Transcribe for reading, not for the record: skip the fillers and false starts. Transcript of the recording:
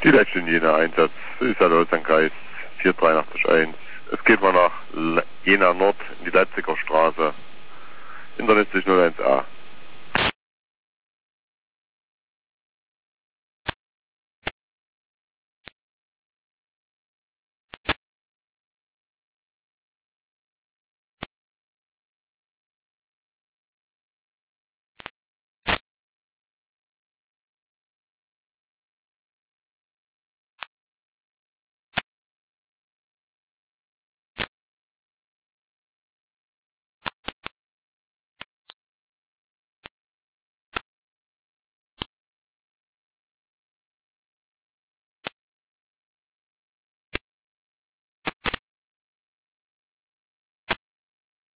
Die letzte Jena Einsatz ist der Kreis 48381. Es geht mal nach Jena Nord in die Leipziger Straße. Internet 01a.